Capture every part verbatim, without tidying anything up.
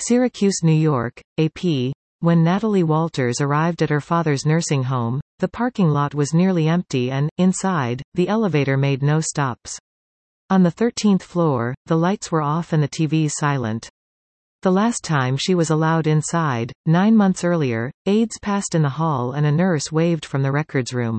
Syracuse, New York, A P. When Natalie Walters arrived at her father's nursing home, the parking lot was nearly empty and, inside, the elevator made no stops. On the thirteenth floor, the lights were off and the T Vs silent. The last time she was allowed inside, nine months earlier, aides passed in the hall and a nurse waved from the records room.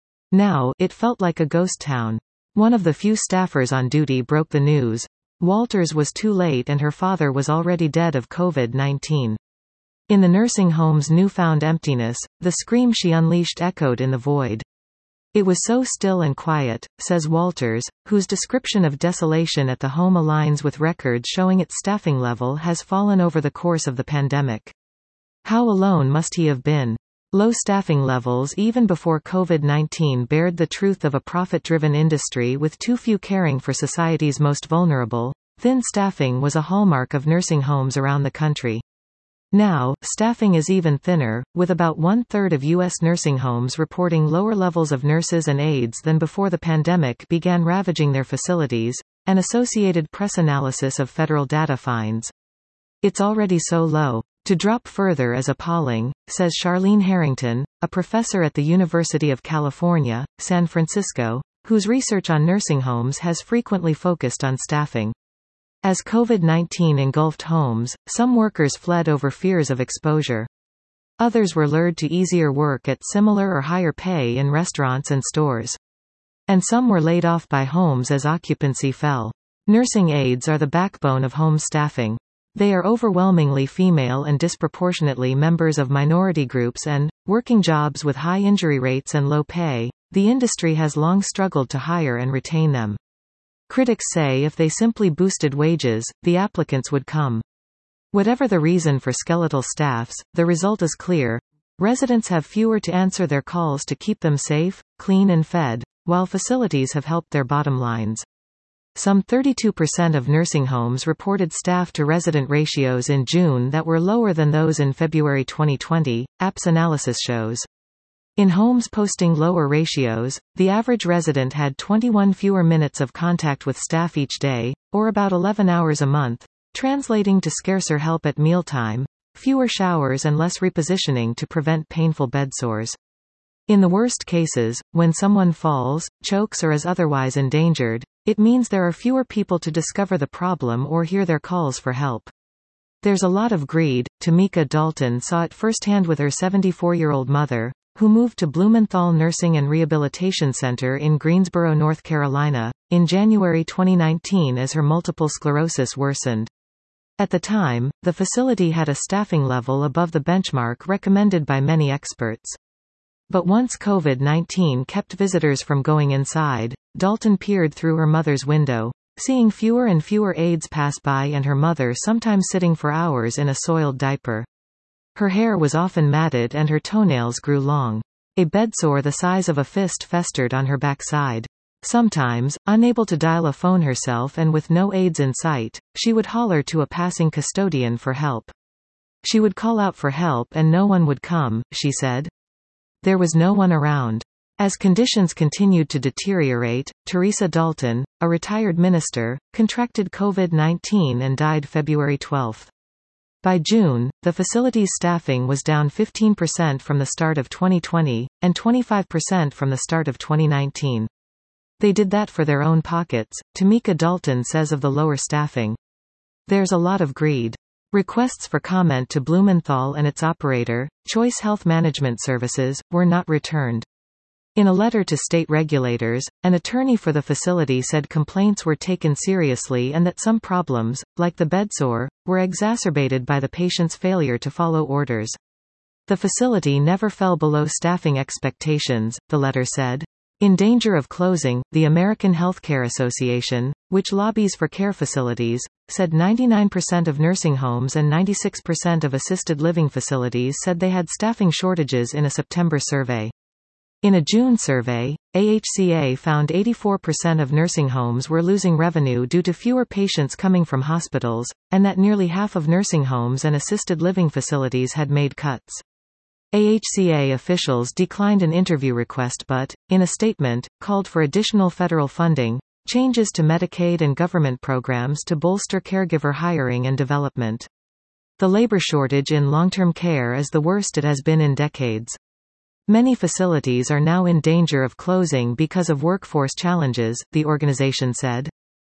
Now, it felt like a ghost town. One of the few staffers on duty broke the news. Walters was too late and her father was already dead of COVID nineteen. In the nursing home's newfound emptiness, the scream she unleashed echoed in the void. It was so still and quiet, says Walters, whose description of desolation at the home aligns with records showing its staffing level has fallen over the course of the pandemic. How alone must he have been? Low staffing levels even before COVID nineteen bared the truth of a profit-driven industry with too few caring for society's most vulnerable. Thin staffing was a hallmark of nursing homes around the country. Now, staffing is even thinner, with about one-third of U S nursing homes reporting lower levels of nurses and aides than before the pandemic began ravaging their facilities, an Associated Press analysis of federal data finds. It's already so low. To drop further is appalling, says Charlene Harrington, a professor at the University of California, San Francisco, whose research on nursing homes has frequently focused on staffing. As COVID nineteen engulfed homes, some workers fled over fears of exposure. Others were lured to easier work at similar or higher pay in restaurants and stores. And some were laid off by homes as occupancy fell. Nursing aides are the backbone of home staffing. They are overwhelmingly female and disproportionately members of minority groups and, working jobs with high injury rates and low pay, the industry has long struggled to hire and retain them. Critics say if they simply boosted wages, the applicants would come. Whatever the reason for skeletal staffs, the result is clear. Residents have fewer to answer their calls to keep them safe, clean and fed, while facilities have helped their bottom lines. Some thirty-two percent of nursing homes reported staff-to-resident ratios in June that were lower than those in February twenty twenty, A P S analysis shows. In homes posting lower ratios, the average resident had twenty-one fewer minutes of contact with staff each day, or about eleven hours a month, translating to scarcer help at mealtime, fewer showers and less repositioning to prevent painful bedsores. In the worst cases, when someone falls, chokes or is otherwise endangered, it means there are fewer people to discover the problem or hear their calls for help. There's a lot of greed. Tamika Dalton saw it firsthand with her seventy-four-year-old mother, who moved to Blumenthal Nursing and Rehabilitation Center in Greensboro, North Carolina, in January twenty nineteen as her multiple sclerosis worsened. At the time, the facility had a staffing level above the benchmark recommended by many experts. But once COVID nineteen kept visitors from going inside, Dalton peered through her mother's window, seeing fewer and fewer aides pass by and her mother sometimes sitting for hours in a soiled diaper. Her hair was often matted and her toenails grew long. A bedsore the size of a fist festered on her backside. Sometimes, unable to dial a phone herself and with no aides in sight, she would holler to a passing custodian for help. She would call out for help and no one would come, she said. There was no one around. As conditions continued to deteriorate, Teresa Dalton, a retired minister, contracted COVID nineteen and died February twelfth. By June, the facility's staffing was down fifteen percent from the start of twenty twenty, and twenty-five percent from the start of twenty nineteen. They did that for their own pockets, Tamika Dalton says of the lower staffing. There's a lot of greed. Requests for comment to Blumenthal and its operator, Choice Health Management Services, were not returned. In a letter to state regulators, an attorney for the facility said complaints were taken seriously and that some problems, like the bedsore, were exacerbated by the patient's failure to follow orders. The facility never fell below staffing expectations, the letter said. In danger of closing, the American Healthcare Association, which lobbies for care facilities, said ninety-nine percent of nursing homes and ninety-six percent of assisted living facilities said they had staffing shortages in a September survey. In a June survey, A H C A found eighty-four percent of nursing homes were losing revenue due to fewer patients coming from hospitals, and that nearly half of nursing homes and assisted living facilities had made cuts. A H C A officials declined an interview request but, in a statement, called for additional federal funding, changes to Medicaid and government programs to bolster caregiver hiring and development. The labor shortage in long-term care is the worst it has been in decades. Many facilities are now in danger of closing because of workforce challenges, the organization said.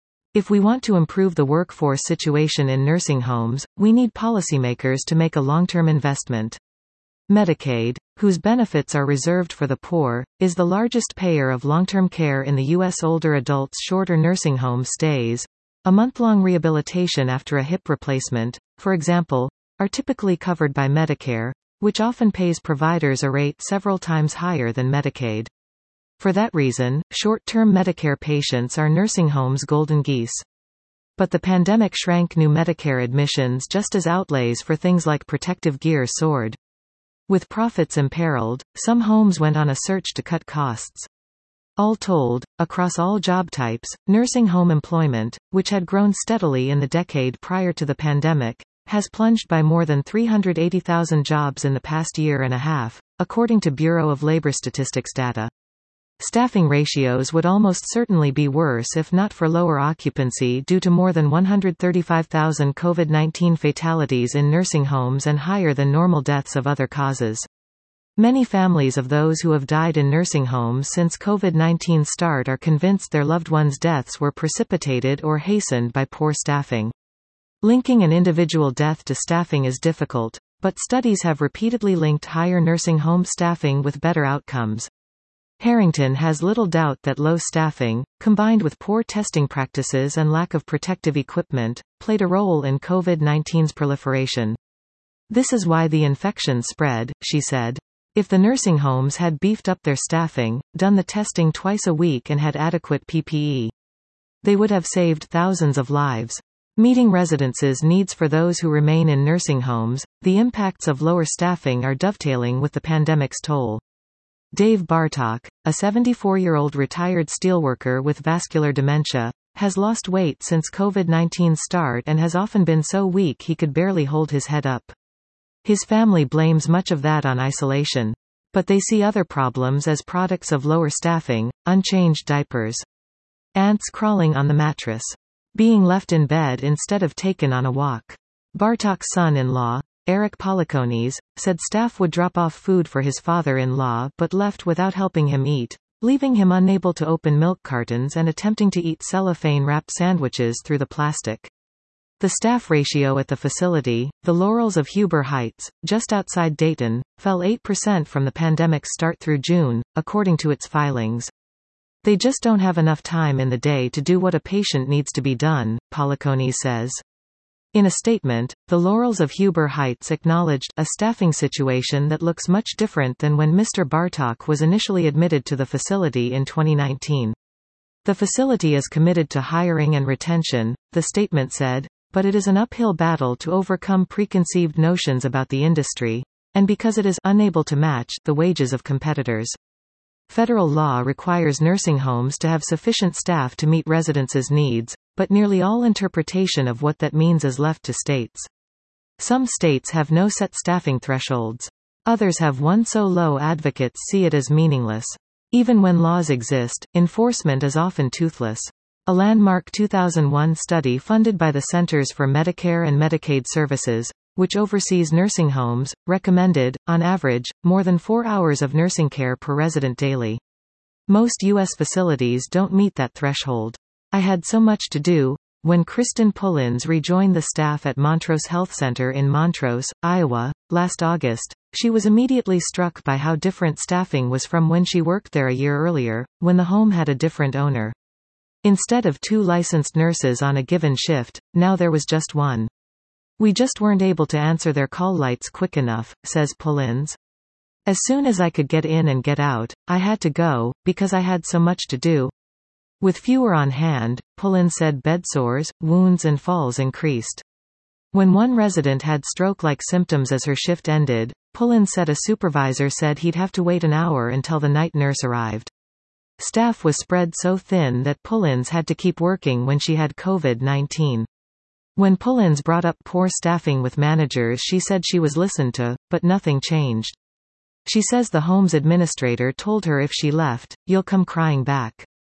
If we want to improve the workforce situation in nursing homes, we need policymakers to make a long-term investment. Medicaid, whose benefits are reserved for the poor, is the largest payer of long-term care in the U S Older adults' shorter nursing home stays, a month-long rehabilitation after a hip replacement, for example, are typically covered by Medicare, which often pays providers a rate several times higher than Medicaid. For that reason, short-term Medicare patients are nursing homes' golden geese. But the pandemic shrank new Medicare admissions just as outlays for things like protective gear soared. With profits imperiled, some homes went on a search to cut costs. All told, across all job types, nursing home employment, which had grown steadily in the decade prior to the pandemic, has plunged by more than three hundred eighty thousand jobs in the past year and a half, according to Bureau of Labor Statistics data. Staffing ratios would almost certainly be worse if not for lower occupancy due to more than one hundred thirty-five thousand COVID nineteen fatalities in nursing homes and higher than normal deaths of other causes. Many families of those who have died in nursing homes since COVID nineteen start are convinced their loved ones' deaths were precipitated or hastened by poor staffing. Linking an individual death to staffing is difficult, but studies have repeatedly linked higher nursing home staffing with better outcomes. Harrington has little doubt that low staffing, combined with poor testing practices and lack of protective equipment, played a role in COVID nineteen's proliferation. This is why the infection spread, she said. If the nursing homes had beefed up their staffing, done the testing twice a week and had adequate P P E, they would have saved thousands of lives. Meeting residents' needs for those who remain in nursing homes, the impacts of lower staffing are dovetailing with the pandemic's toll. Dave Bartok, a seventy-four-year-old retired steelworker with vascular dementia, has lost weight since COVID nineteen's start and has often been so weak he could barely hold his head up. His family blames much of that on isolation. But they see other problems as products of lower staffing, unchanged diapers, ants crawling on the mattress, being left in bed instead of taken on a walk. Bartok's son-in-law, Eric Policones, said staff would drop off food for his father-in-law but left without helping him eat, leaving him unable to open milk cartons and attempting to eat cellophane-wrapped sandwiches through the plastic. The staff ratio at the facility, the Laurels of Huber Heights, just outside Dayton, fell eight percent from the pandemic's start through June, according to its filings. They just don't have enough time in the day to do what a patient needs to be done, Policones says. In a statement, the Laurels of Huber Heights acknowledged a staffing situation that looks much different than when Mister Bartok was initially admitted to the facility in twenty nineteen. The facility is committed to hiring and retention, the statement said, but it is an uphill battle to overcome preconceived notions about the industry, and because it is unable to match the wages of competitors. Federal law requires nursing homes to have sufficient staff to meet residents' needs, but nearly all interpretation of what that means is left to states. Some states have no set staffing thresholds. Others have one so low advocates see it as meaningless. Even when laws exist, enforcement is often toothless. A landmark two thousand one study funded by the Centers for Medicare and Medicaid Services, which oversees nursing homes, recommended, on average, more than four hours of nursing care per resident daily. Most U S facilities don't meet that threshold. I had so much to do. When Kristen Pullins rejoined the staff at Montrose Health Center in Montrose, Iowa, last August, she was immediately struck by how different staffing was from when she worked there a year earlier, when the home had a different owner. Instead of two licensed nurses on a given shift, now there was just one. We just weren't able to answer their call lights quick enough, says Pullins. As soon as I could get in and get out, I had to go, because I had so much to do. With fewer on hand, Pullins said bed sores, wounds and falls increased. When one resident had stroke-like symptoms as her shift ended, Pullins said a supervisor said he'd have to wait an hour until the night nurse arrived. Staff was spread so thin that Pullins had to keep working when she had COVID nineteen. When Pullins brought up poor staffing with managers, she said she was listened to, but nothing changed. She says the home's administrator told her if she left, you'll come crying back.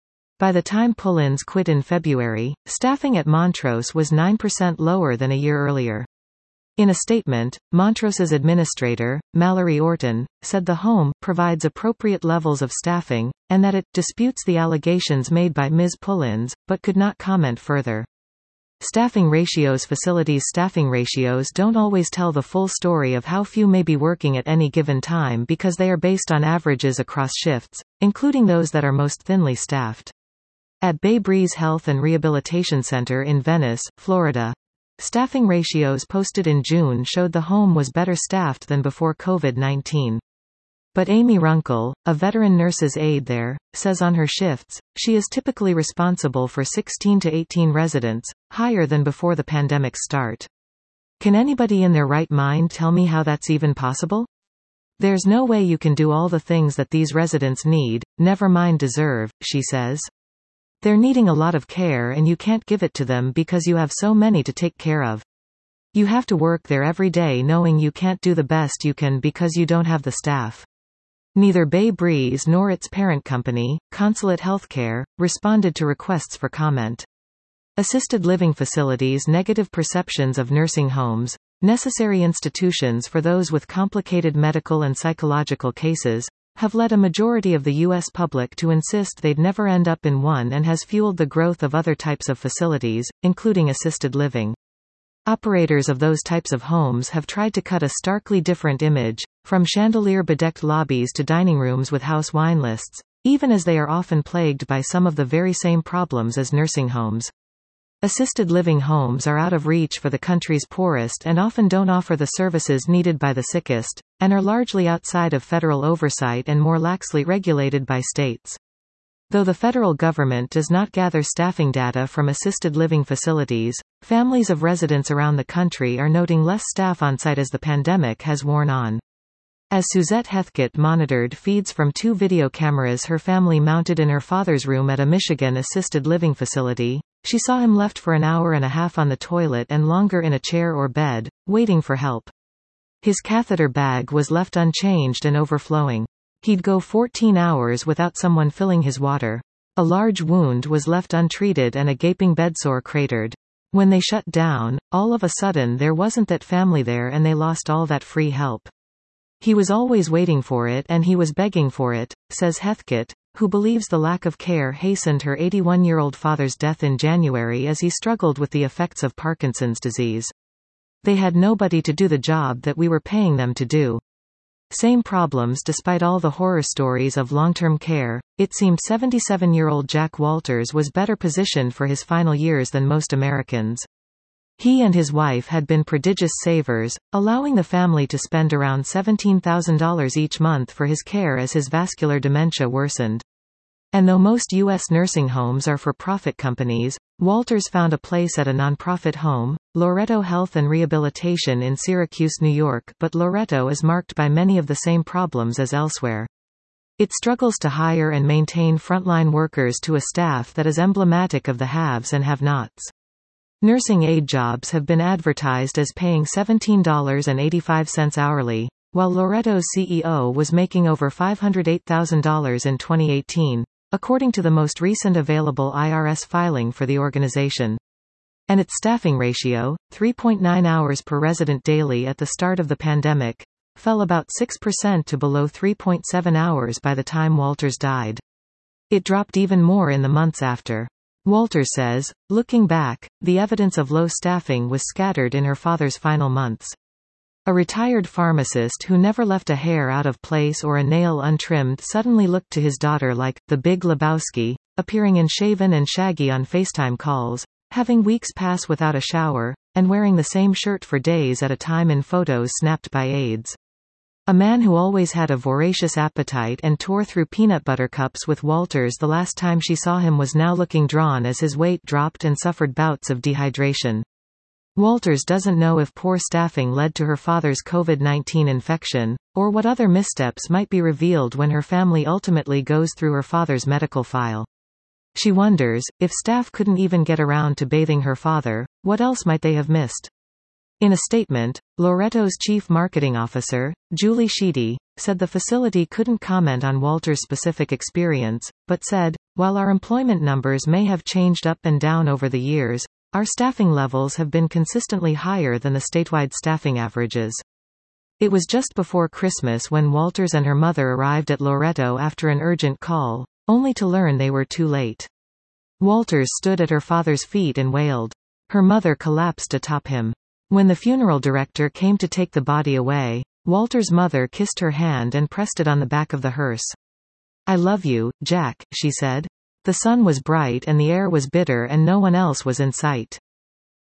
By the time Pullins quit in February, staffing at Montrose was nine percent lower than a year earlier. In a statement, Montrose's administrator, Mallory Orton, said the home provides appropriate levels of staffing, and that it disputes the allegations made by Miz Pullins, but could not comment further. Staffing ratios Facilities staffing ratios don't always tell the full story of how few may be working at any given time because they are based on averages across shifts, including those that are most thinly staffed. At Bay Breeze Health and Rehabilitation Center in Venice, Florida, staffing ratios posted in June showed the home was better staffed than before COVID nineteen. But Amy Runkle, a veteran nurse's aide there, says on her shifts, she is typically responsible for sixteen to eighteen residents, higher than before the pandemic's start. Can anybody in their right mind tell me how that's even possible? There's no way you can do all the things that these residents need, never mind deserve, she says. They're needing a lot of care and you can't give it to them because you have so many to take care of. You have to work there every day knowing you can't do the best you can because you don't have the staff. Neither Bay Breeze nor its parent company, Consulate Healthcare, responded to requests for comment. Assisted living facilities Negative perceptions of nursing homes, necessary institutions for those with complicated medical and psychological cases, have led a majority of the U S public to insist they'd never end up in one and has fueled the growth of other types of facilities, including assisted living. Operators of those types of homes have tried to cut a starkly different image, from chandelier-bedecked lobbies to dining rooms with house wine lists, even as they are often plagued by some of the very same problems as nursing homes. Assisted living homes are out of reach for the country's poorest and often don't offer the services needed by the sickest, and are largely outside of federal oversight and more laxly regulated by states. Though the federal government does not gather staffing data from assisted living facilities, families of residents around the country are noting less staff on site as the pandemic has worn on. As Suzette Heathcote monitored feeds from two video cameras her family mounted in her father's room at a Michigan assisted living facility, she saw him left for an hour and a half on the toilet and longer in a chair or bed, waiting for help. His catheter bag was left unchanged and overflowing. He'd go fourteen hours without someone filling his water. A large wound was left untreated and a gaping bedsore cratered. When they shut down, all of a sudden there wasn't that family there and they lost all that free help. He was always waiting for it and he was begging for it, says Heathcote, who believes the lack of care hastened her eighty-one-year-old father's death in January as he struggled with the effects of Parkinson's disease. They had nobody to do the job that we were paying them to do. Same problems despite all the horror stories of long-term care, it seemed seventy-seven-year-old Jack Walters was better positioned for his final years than most Americans. He and his wife had been prodigious savers, allowing the family to spend around seventeen thousand dollars each month for his care as his vascular dementia worsened. And though most U S nursing homes are for-profit companies, Walters found a place at a nonprofit home, Loretto Health and Rehabilitation in Syracuse, New York, but Loretto is marked by many of the same problems as elsewhere. It struggles to hire and maintain frontline workers to a staff that is emblematic of the haves and have-nots. Nursing aide jobs have been advertised as paying seventeen dollars and eighty-five cents hourly, while Loretto's C E O was making over five hundred eight thousand dollars in twenty eighteen. According to the most recent available I R S filing for the organization. And its staffing ratio, three point nine hours per resident daily at the start of the pandemic, fell about six percent to below three point seven hours by the time Walters died. It dropped even more in the months after. Walters says, looking back, the evidence of low staffing was scattered in her father's final months. A retired pharmacist who never left a hair out of place or a nail untrimmed suddenly looked to his daughter like, the Big Lebowski, appearing in shaven and shaggy on FaceTime calls, having weeks pass without a shower, and wearing the same shirt for days at a time in photos snapped by aides. A man who always had a voracious appetite and tore through peanut butter cups with Walters the last time she saw him was now looking drawn as his weight dropped and suffered bouts of dehydration. Walters doesn't know if poor staffing led to her father's COVID nineteen infection, or what other missteps might be revealed when her family ultimately goes through her father's medical file. She wonders, if staff couldn't even get around to bathing her father, what else might they have missed? In a statement, Loretto's chief marketing officer, Julie Sheedy, said the facility couldn't comment on Walters' specific experience, but said, while our employment numbers may have changed up and down over the years, Our staffing levels have been consistently higher than the statewide staffing averages. It was just before Christmas when Walters and her mother arrived at Loretto after an urgent call, only to learn they were too late. Walters stood at her father's feet and wailed. Her mother collapsed atop him. When the funeral director came to take the body away, Walter's mother kissed her hand and pressed it on the back of the hearse. "I love you, Jack," she said. The sun was bright and the air was bitter and no one else was in sight.